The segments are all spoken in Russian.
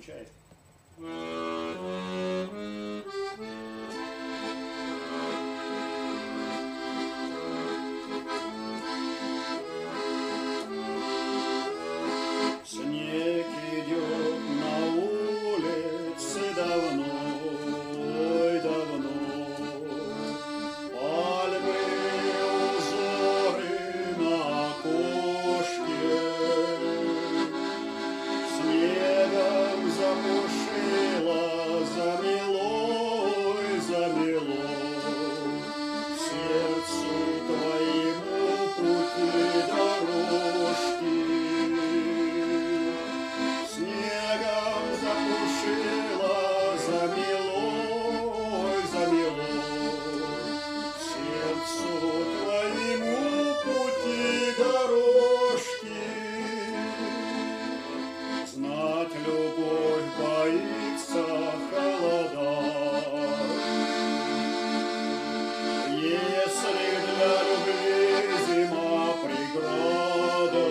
Включай. Снег идет на улице давно, ой, давно. Пальмы, узоры на окошке снегом запушило, замело, замело. Сердцу твоему пути дорожки снегом запушило, замело, замело. Сердцу твоему пути дорожки. Знать любовь боится холода. Если для любви зима преграда,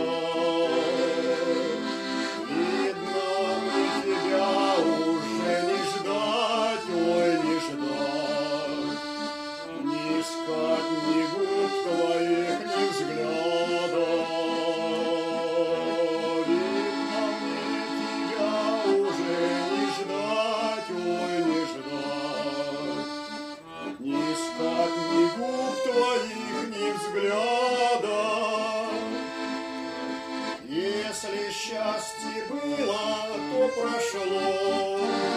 видно, мы тебя уже не ждать, ой, не ждать. Не искать ни губ твоих, ни взгляда. Видно, мне тебя уже не ждать, ой, не ждать. Не искать ни губ твоих, ни взгляда. Если счастье было, то прошло.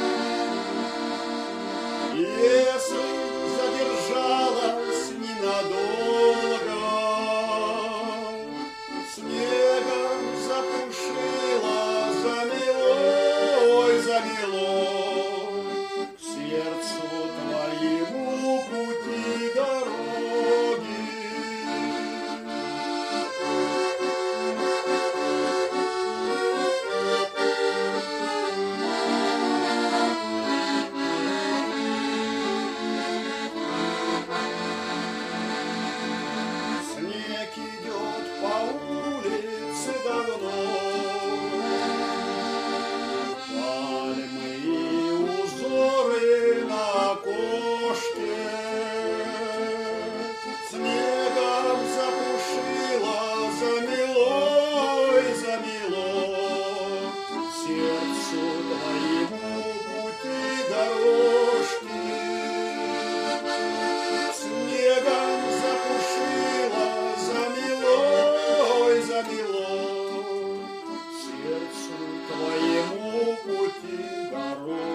Если задержалась ненадолго, снегом запушила, замело, ой, замело. К сердцу твоему пути дороги. Снег идет по улице давно, пальмы и узоры на окошке снегом запушило, замело, замело. Сердцу твоему пути дорожки снегом запушило, замело, замело. Сердцу твоему пути дорожки.